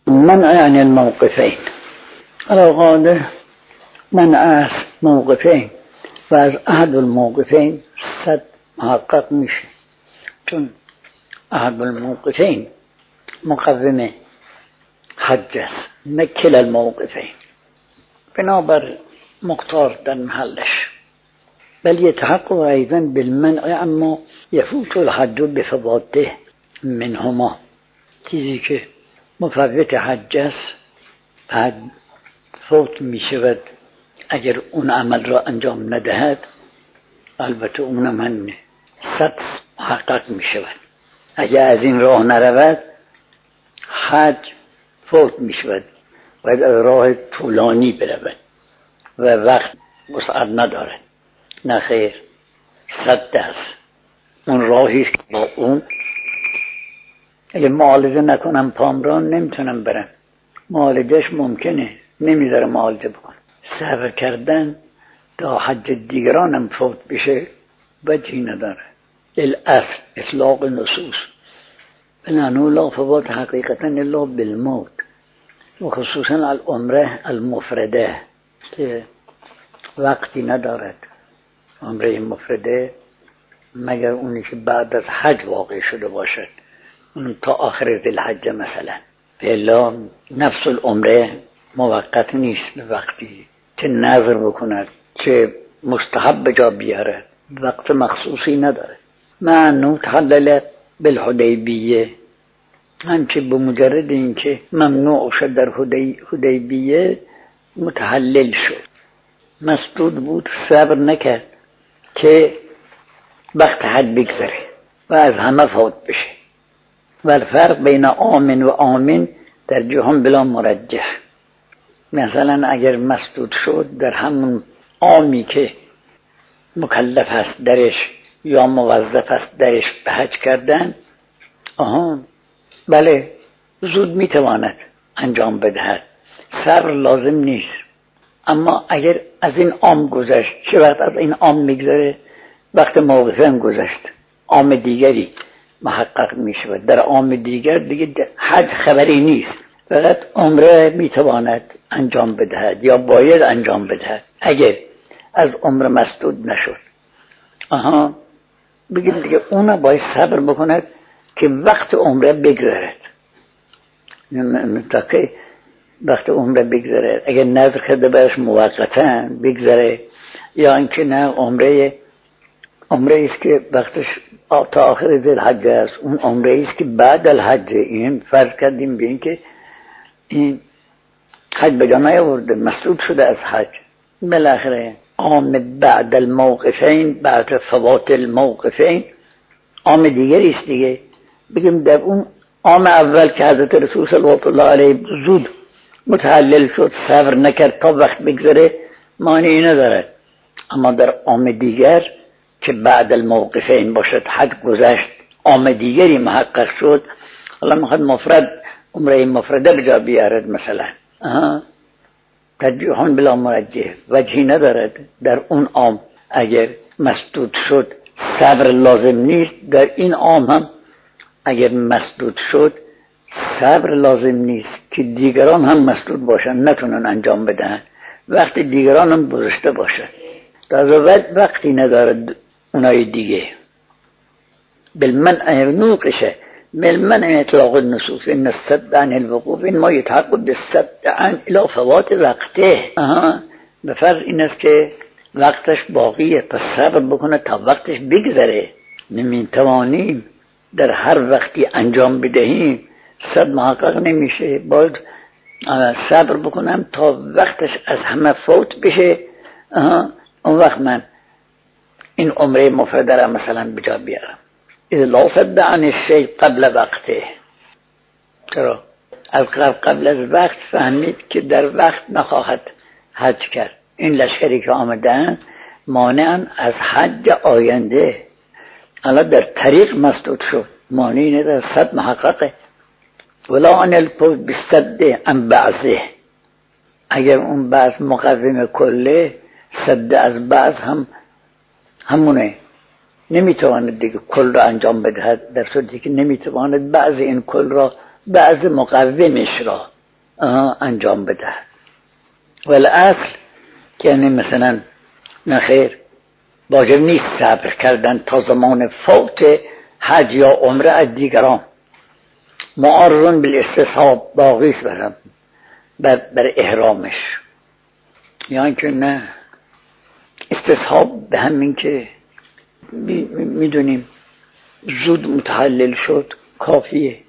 منع عن الموقفین. القاعده منع از موقفین و از احد الموقفین صد محقق میشه، چون احد الموقفین مقوم حج است، نه کلا الموقفین، بنابر مختار در محلش. بل يتحقق أيضا بالمنع اما يفوت الحج بفواته منهما. چیزی که مفوت حج است حج فوت می شود اگر اون عمل را انجام ندهد، البته اونم هم صد محقق می شود. اگر از این راه نرود حج فوت می شود، باید راه طولانی برود و وقت وسعت ندارد. نه خیر، صد است اون راهی که با اون اگه معالجه نکنم پام را نمیتونم برم. معالجهش ممکنه، نمیذاره معالجه بکنم. صبر کردن تا حج دیگرانم فوت بشه وجهی نداره. الاصل اطلاق نصوص لانه لا فوات حقیقتا الا بالموت، و خصوصا العمره المفرده که وقتی ندارد. عمره مفرده مگر اونی که بعد از حج واقع شده باشد، اون تا آخر ذوالحجه مثلا. الا نفس العمره موقت نیست به وقتی چه نظر بکند چه مستحب بجا بیارد، وقت مخصوصی نداره. معنو تحلل بالحدیبیه، همچه بمجرد اینکه ممنوع شد در حدیبیه متحلل شد. مسدود بود، صبر نکرد که وقت حج بگذره و از همه فوت بشه. و الفرق بین آمن و آمن در جهان بلا مرجح. مثلا اگر مسدود شد در همون عامی که مکلف است درش یا موظف است درش به حج کردن، بله زود میتواند انجام بدهد، صبر لازم نیست. اما اگر از این عام گذشت، چه وقت از این عام میگذره؟ وقت موقفه هم گذشت، عام دیگری محقق میشود. در عام دیگر دیگه حج خبری نیست، فقط عمره میتواند انجام بدهد یا باید انجام بدهد. اگر از عمره مسدود نشد بگیم دیگه اون باید صبر بکند که وقت عمره بگذرد، تا که وقت عمره بگذره. اگر نظر کرده برش موقتا بگذره، یا اینکه نه عمره است که وقتش تا آخر ذوالحجه است، اون عمره است که بعد الحج. این فرض کردیم به این که این حج به جا نیاورده، مسدود شده از حج. بالاخره عام بعد الموقفین، بعد فوات الموقفین عام دیگری است دیگه. بگیم در اون عام اول که حضرت رسول صلی الله علیه زود متحلل شد، صبر نکرد تا وقت بگذره، معنی ندارد. اما در عام دیگر که بعد الموقفین باشد، حج گذشت، عام دیگری محقق شد، حالا میخواد مفرد عمره مفرده بجا بیارد مثلا، ترجیحان بلا مرجح، وجهی ندارد. در اون عام اگر مسدود شد صبر لازم نیست، در این عام هم اگر مسدود شد صبر لازم نیست که دیگران هم مسدود باشن نتونن انجام بدهن، وقت دیگران هم گذشته باشد، در وقتی ندارد اونای دیگه. بالمنع نوقشه بالمنع اطلاق النصوص ان الصد عن الوقوف ما يتحقق بالصد عن الى فوات وقته. به فرض این است که وقتش باقیه، پس صبر بکنه تا وقتش بگذره. نمیتوانیم در هر وقتی انجام بدهیم، صد محقق نمیشه. باید صبر بکنم تا وقتش از همه فوت بشه، اون وقت من این عمره مفرده را مثلا بجا بیارم. اذا لا صد عن الشيء قبل وقته. چرا؟ از قبل از وقت فهمید که در وقت نخواهد حج کرد. این لشکری که آمدن مانعن از حج آینده، الان در طریق مسدود شد، مانعی نداره، صد محققه. ولا عن الفوز بالصد عن بعضه، اگر اون بعض مقوم کله، صد از بعض هم همونه، نمیتواند دیگه کل را انجام بدهد، در صورتی که نمیتواند بعض این کل را بعض مقومش را انجام بده. ولی اصل یعنی مثلا نخیر واجب نیست صبر کردن تا زمان فوت حج یا عمره از دیگران. معارضون بالاستصحاب باقی است بر احرامش، یعنی که نه استصحاب به همین که میدونیم زود متحلل شد کافیه،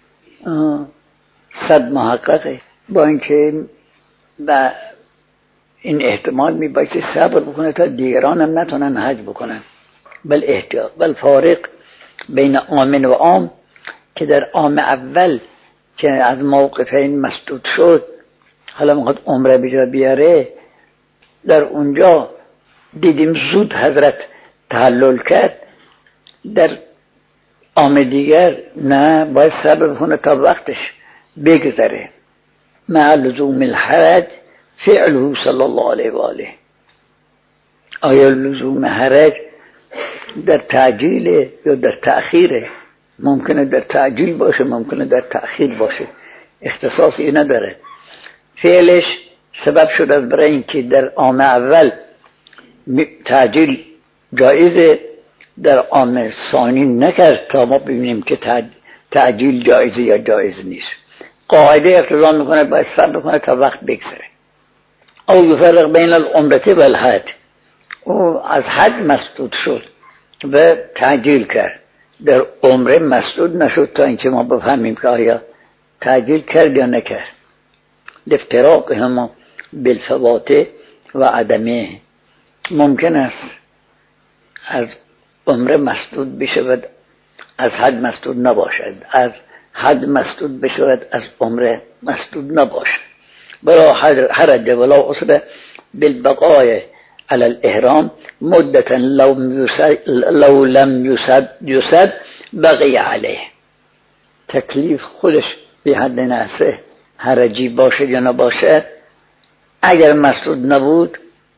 100 محققه. با اینکه و این احتمال میبایستی صبر بکنه تا دیگران هم نتونن حج بکنن. بل احتیاط بل فارق بین آمن و عام که در عام اول که از موقفین مسدود شد حالا میخواد عمره بیجا بیاره، در اونجا دیدیم زود حضرت تحلل کرد، در عام دیگر نه باید صبر بکنه تا وقتش بگذره. مع لزوم الحرج فعله صلی الله علیه و آله. آیا لزوم حرج در تعجیل یا در تأخیره؟ ممکنه در تعجیل باشه، ممکنه در تأخیر باشه، اختصاصی نداره. فعلش سبب شد از برای اینکه در عام اول تعجیل جایزه، در عام ثانی نکرد تا ما ببینیم که تعجیل جایزه یا جایز نیست. قاعده اقتضا میکنه باید صبر کنه تا وقت بگذره. او یفرق بین العمره و الحج، او از حج مسدود شد و تعجیل کرد، در عمره مسدود نشد تا اینکه ما بفهمیم که آیا تعجیل کرد یا نکرد. الافتراق هم بالفوات و عدمه. ممکن است از عمره مسدود بشود از حج مسدود نباشد، از حج مسدود بشود از عمره مسدود نباشد. برا حرج ولا عسر بالبقاء على الاحرام مدتا لو لم يسد بقي عليه. تکلیف خودش به حد نفسه حرجی باشه یا نباشه، اگر مسدود نبود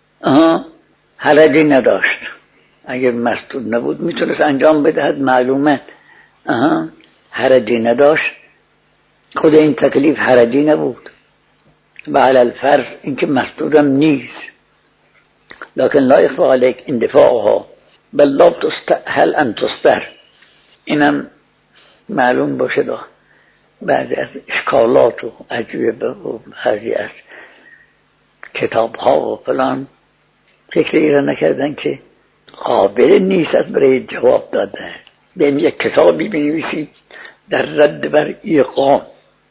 حرجی نداشت، اگر مسدود نبود میتونست انجام بدهد، معلومه حرجی نداشت. خود این تکلیف حرجی نبود و علی الفرض اینکه مسدودم نیست، لكن لا يخفى عليك اندفاعها بل لا تستحل ان تستر. اینم معلوم باشه دا بعضی از اشکالات و عجیبه و بعضی از کتاب ها و فلان فکری را نکردن که قابل نیست از برای جواب دادن. بهم یک کتابی بنویسید در رد بر ایقام،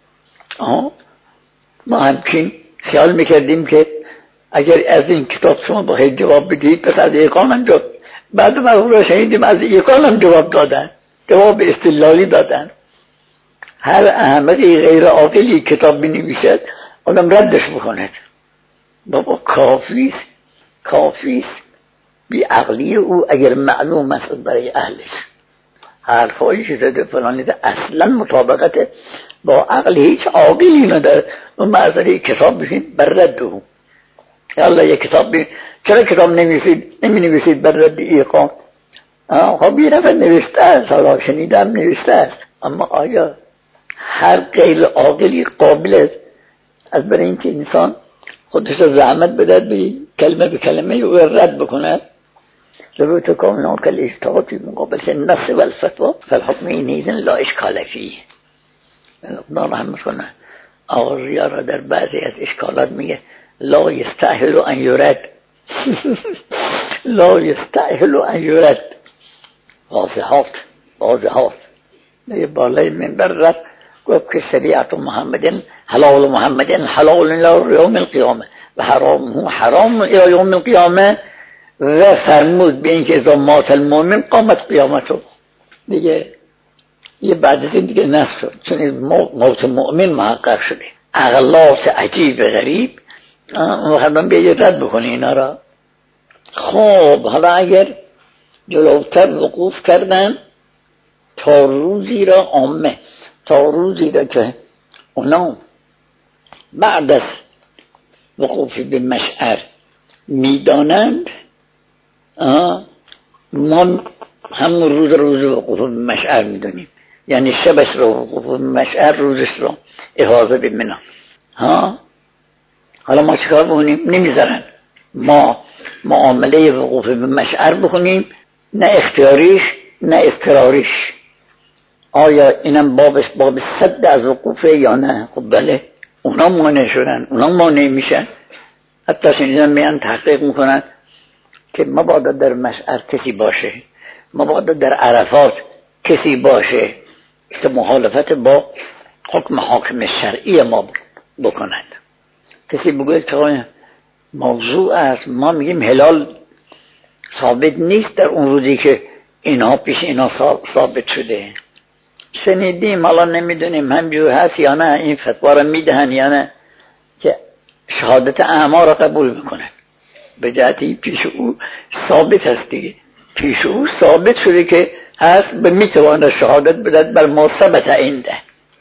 ما همچین خیال میکردیم که اگر از این کتاب شما باید جواب بدید پس از ایقان هم جواب، بعد ما رو شنیدیم از ایقان هم جواب دادن، جواب استدلالی دادن. هر احمقی غیر عاقلی کتاب بنویسد آدم ردش بکند. بابا کافیست بی عقلی او اگر معلوم است برای اهلش، حرفایی که زده فلانی ده اصلا مطابقت با عقل هیچ عاقلی نداره و معذری کتاب بسید بر رد او. یالله یک کتاب چرا کتاب نمی نویسید بر رد ایقام؟ خب یه نفر نوشته است، حالا شنیدم نوشته است، اما آیا هر غیر عاقلی قابل است از برای اینکه انسان خودش زحمت بده به کلمه به کلمه و رد بکنه؟ ضرورت کاملا کل اجتهادی مقابل النص و الفتوا فالحکم اینیزن لا اشکال فیه. خدا رحمت کنه آقا ریا را در بعضی از اشکالات میگه لا یستاهل ان یرد لا یستاهل ان یرد. واضحات یه بالای منبر رفت گفت که شریعت محمد حلال محمد حلال الى یوم القیامه و حرام الى یوم القیامه و فرمود به اینکه اذا مات المؤمن قامت قیامته. دیگه یه بعد از این دیگه نسخ شد، چون موت مؤمن محقق شده. اغلاس عجیب غریب مخدم بیایی رد بکنی اینا را. خب حالا اگر جلوتر وقوف کردن تا روزی را عامه، تا روزی را که اونا بعد از وقوف به مشعر میدانند، ما همون روز وقوف به مشعر میدونیم، یعنی شبش رو وقوف به مشعر، روزش رو احاطه به منا. ها حالا ما چیکار بکنیم؟ نمیذارن ما معامله وقوف به مشعر بکنیم، نه اختیاریش نه اضطراریش. آیا اینم باب صد از وقوفه یا نه؟ خب بله، اونا مانع شدن، اونا مانع میشن. حتی شنیدن میان تحقیق میکنن که مبادا در مشعر کسی باشه، مبادا در عرفات کسی باشه که مخالفت با حکم شرعی ما بکنند. کسی بگوید که موضوع است، ما میگیم هلال ثابت نیست در اون روزی که اینها پیش اینا ثابت شده. شنیدیم، حالا نمیدونیم همجور هست یا نه، این فتوا رو میدهن یا نه که شهادت اعما را قبول میکنن. به جهتی پیش او ثابت هست دیگه، پیش او ثابت شده که هست، به میتواند شهادت بدهد بر ما ثبت عنده.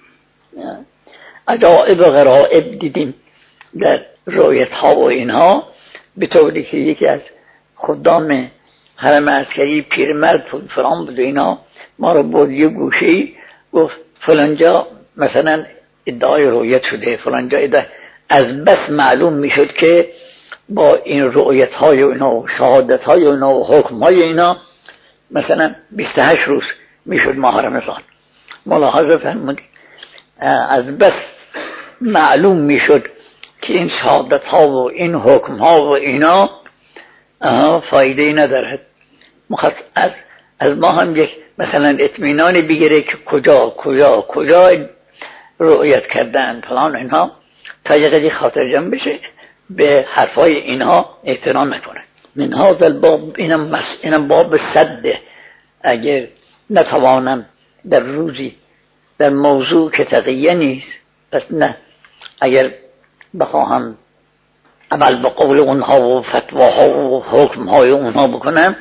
عجائب و غرائب دیدیم در روایت ها و اینها، به طوری که یکی از خدام حرم عسکری پیرمرد فلان بود و اینا ما رو برد یه گوشه‌ای گفت فلانجا مثلا ادعای رویت شده، فلانجا ادعای، از بس معلوم میشد که با این رؤیت های و اینا و شهادت های و اینا و حکم های اینا مثلا 28 روز میشد ماه رمضان. ملاحظه فرمودید، از بس معلوم میشد که این شهادت ها و این حکم ها و اینا فایده ندارد. از ما هم یک مثلا اطمینانی بگیره که کجا رؤیت کردن فلان اینها، تا یه قدری خاطر جمع بشه به حرفای اینها احترام نکنه. من هذا الباب، اینم باب صده. اگر نتوانم در روزی در موضوع که تقیه نیست، پس نه، اگر بخواهم عمل به قول اونها و فتواها و حکمهای اونها بکنم،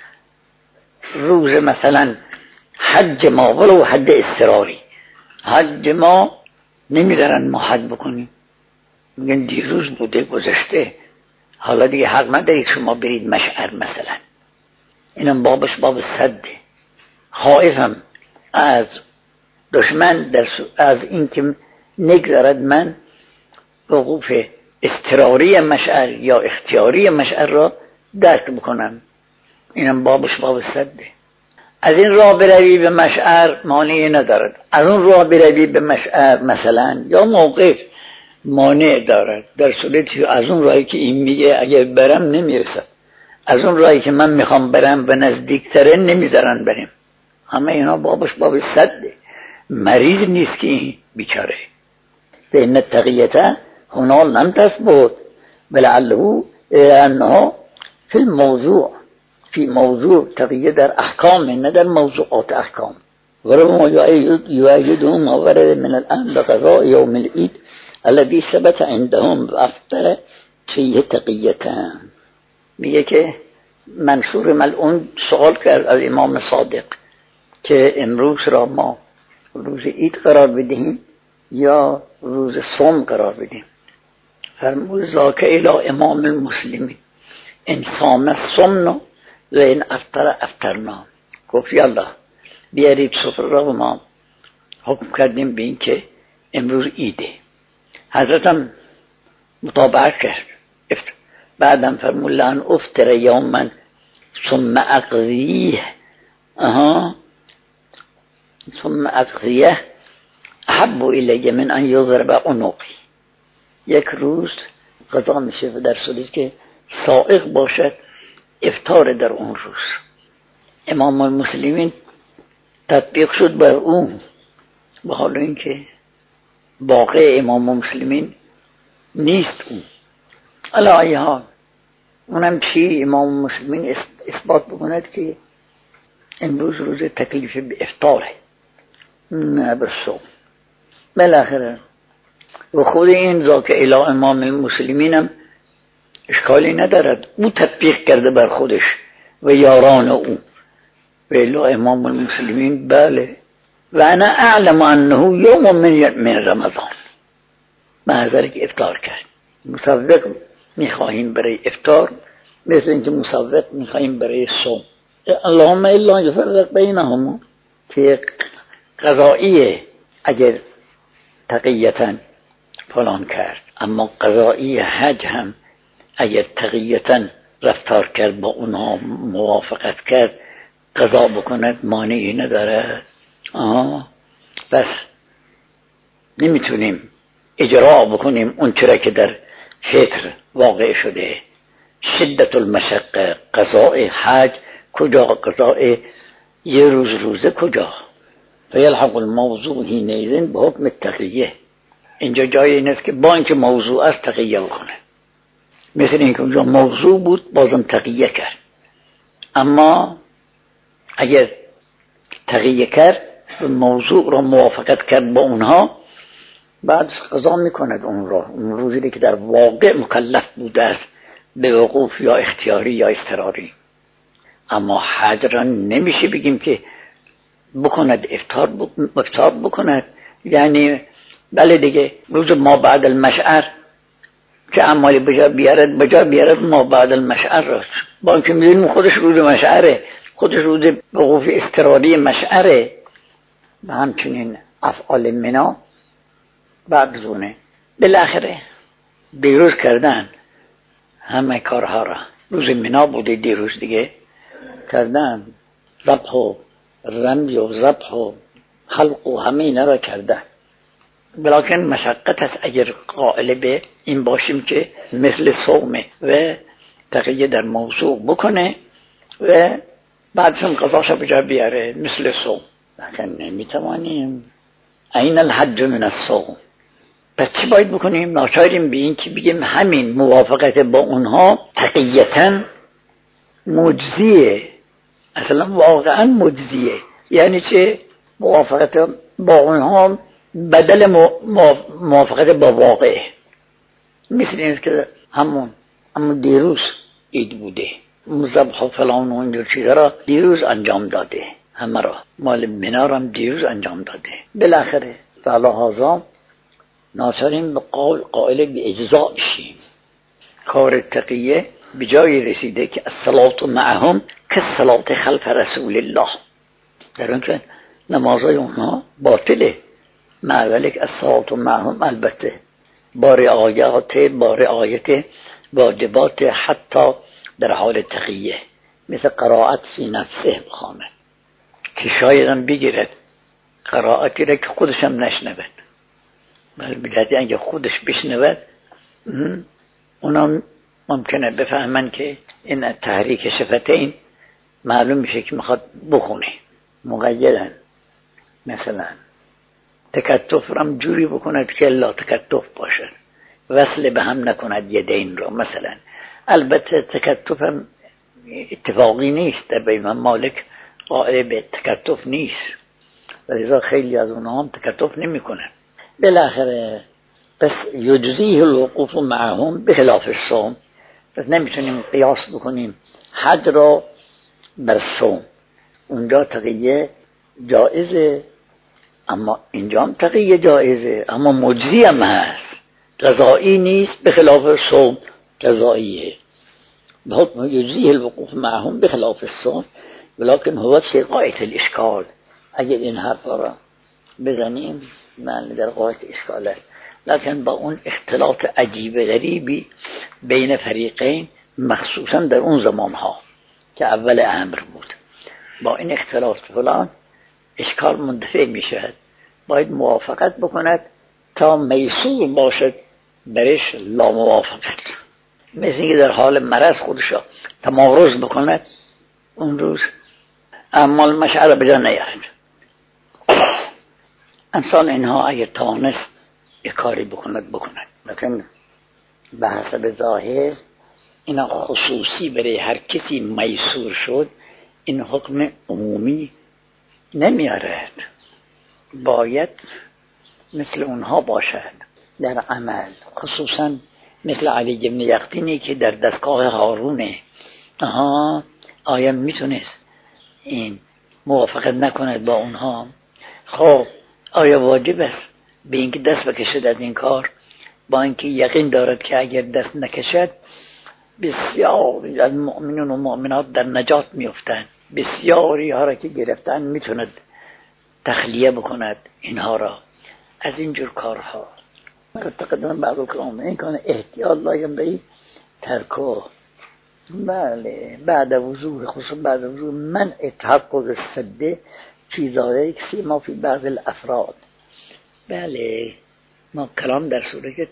روز مثلا حج ما ولو حد اضطراری، حج ما نمیذارن ما حج بکنیم، میگن دیروز بوده گذشته، حالا دیگه حق ندارید شما برید مشعر مثلا. اینم بابش باب صده. خائفم از دشمن از این که نگذارد من وقوف اضطراری مشعر یا اختیاری مشعر را درک بکنم. اینم بابش باب صده. از این راه بروی به مشعر مانعی ندارد، از اون راه بروی به مشعر مثلا یا موقف مانع دارد، در صورتی از اون راهی که این میگه اگر برم نمیرسد، از اون راهی که من میخوام برم به نزدیکتره نمیذارن بریم. همه اینا بابش باب صده. مریض نیست که این بیچاره. فإن التقیة هنا لم تثبت ولعله انها في موضوع تقیه در احکام، نه در موضوعات احکام. وربما يؤيده ما ورد من الآن بقضاء يوم العيد الذي ثبت عندهم افطر فيه تقیة. میگه که منصور ملعون سوال کرد از امام صادق که امروز را ما روز عید قرار بدهیم یا روز صوم قرار بدیم. فرمود ذاک الی امام المسلمین ان صام صمنا و این افطرنا. گفت یالله بیارید سفره را و ما حکم کردیم به این که امروز عیده. حضرتم مطابقت کرد. بعدم فرمود لان افطر یوما ثم اقضیه احب الی من ان یضرب عنقی. یک روز قضا میشه در صورتی که سائق باشد افطار در اون روز. امام المسلمین تطبیق شد بر اون، به حال اینکه واقع امام المسلمین نیست اون. علی حال اونم چی؟ امام المسلمین اثبات بکند که امروز روز تکلیف به افطاره نه به صوم. بالاخره و خود این ذاک الی امام المسلمین هم اشکالی ندارد، او تطبیق کرده بر خودش و یاران او. و الی امام المسلمین بله و انا اعلم انه یوم من رمضان، محضر که افطار کرد. مصوق میخواهیم برای افطار مثل اینکه مصوق میخواهیم برای صوم. اللهم الا یفرق بینهما، که قضاییه اگر تقیتن فلان کرد. اما قضایی حج هم اگر تقیتا رفتار کرد، با اونها موافقت کرد، قضا بکند مانعی نداره. بس نمیتونیم اجرا بکنیم اون چرا که در فطر واقع شده. شدت المشقه، قضاء حج کجا؟ قضاء یه روزه کجا؟ فیلحق الموضوع حینئذ به حکم التقیه. اینجا جای این است که با اینکه موضوع است تقیه بکنه. مثل اینکه اونجا موضوع بود بازم تقیه کرد. اما اگر تقیه کرد و موضوع را موافقت کرد با اونها، بعد قضا میکند اون روزی که در واقع مکلف بوده است به وقوف، یا اختیاری یا اضطراری. اما حج را نمیشه بگیم که بکند افطار بکند. یعنی بله دیگه روز ما بعد المشعر که اعمالی بجا بیارد ما بعد المشعر را، با اینکه میدونیم خودش روز مشعره، خودش روز وقوف اضطراری مشعره. و همچنین افعال منا بعد زونه بالاخره دیروز کردن همه کارها را. روز منا بوده دیروز دیگه کردن، ذبح و رمی و ذبح و حلق و همه اینا را کردن. بلکن مشقت است اگر قائل به این باشیم که مثل صومه و تقیه در موضوع بکنه و بعدشون قضاش بجا بیاره مثل صوم. لکن نمیتوانیم. این الحج من الصوم. پس چی باید بکنیم؟ ناچاریم به این که بگیم همین موافقت با اونها تقییتاً مجزیه، اصلا واقعا مجزیه. یعنی چه؟ موافقت با اونها بدل موافقت با واقع. مثل این که همون دیروز عید بوده، ذبح و فلان و اینجور چیزا را دیروز انجام داده، همه را مال منا را هم دیروز انجام داده. بالاخره فلهذا ناچاریم به قائل به اجزا بشیم. کار تقیه به جای رسیده که الصلاة معهم که الصلاة خلف رسول الله، در اون که نمازهای اونها باطله، مع ذلك الصلاة معهم البته با رعایت واجبات حتی در حال تقیه، مثل قرائت فی نفسه بخوانه که شاید هم بگیرد قرائتی را که خودش هم نشنود، بل بجهتی اگه خودش بشنود اونا ممکنه بفهمن که این تحریک شفتین معلوم میشه که میخواد بخونه. مقیدن مثلا تکتف رم جوری بکند که لا تکتف باشد، وصل به هم نکند یدین رو مثلا. البته تکتف هم اتفاقی نیست، در امام مالک قائل به تکتف نیست، ولذا خیلی از اونها هم تکتف نمی کنن. بالاخره پس یجزیه الوقوف معهم به خلاف الصوم. پس نمیتونیم قیاس بکنیم حج را بر صوم. اونجا تقیه جائزه، اما اینجا هم تقیه جائزه، اما مجزی هم هست، قضایی نیست. به خلاف صوم قضاییه. به حکم یجزیه الوقوف معهم به خلاف الصوم ولكن هو في غایت الاشکال. اگر این حرفا را بزنیم من در غایت اشکاله، لکن با اون اختلاط عجیب غریبی بین فریقین، مخصوصا در اون زمانها که اول امر بود، با این اختلاط فلان اشکال مندفع می شود. باید موافقت بکند تا میسور باشد برش لا موافقت. مثل اینکه در حال مرض خودشا تمارض بکند اون روز اعمال مشعر بجا نیارد. انسان اینها اگر توانست یک کاری بکند لیکن به حسب ظاهر اینا خصوصی برای هر کسی میسور شد، این حکم عمومی نمیارد. باید مثل اونها باشد در عمل، خصوصا مثل علی بن یقطینی که در دستگاه هارونه. آیا میتونست این موافقت نکند با اونها؟ خب آیا واجب است به اینکه دست بکشد از این کار، با اینکه یقین دارد که اگر دست نکشد بسیاری از مؤمنون و مؤمنات در نجات میافتند، بسیاری ها را که گرفتن میتوند تخلیه بکند اینها را از اینجور کارها. تقدم بعض الكلام این کان احتیاط لا ينبغي ترکه. بله بعد وضوح خصوصا بعد وضوح منع تحقق السده چیزایی که ما فی بعض الافراد. بله ما کلام در صورت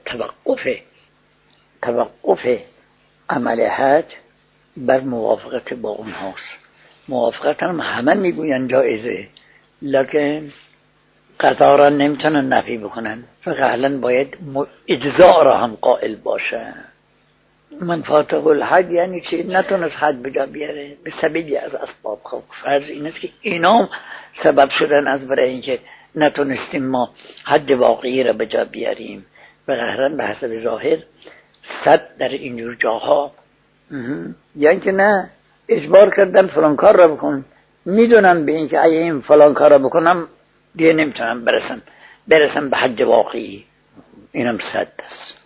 توقف عمل حج بر موافقت با اونهاست. موافقت هم همه میگوین جایزه، لکن قضا را نمیتونن نفی بکنن، فقط باید اجزاء را هم قائل باشن. من فاتق الحج یعنی چی؟ نتونست حج بجا بیاره به سببی از اسباب. خب فرض این است که اینا سبب شدن از برای اینکه نتونستیم ما حج واقعی را بجا بیاریم. و قهرن به حسب ظاهر صد در اینجور جاها یعنی که نه اجبار کردن فلان کار را بکن، میدونن به این که اگه این فلان کار را بکنم دیگه نمیتونم برسم به حج واقعی. اینم صد است.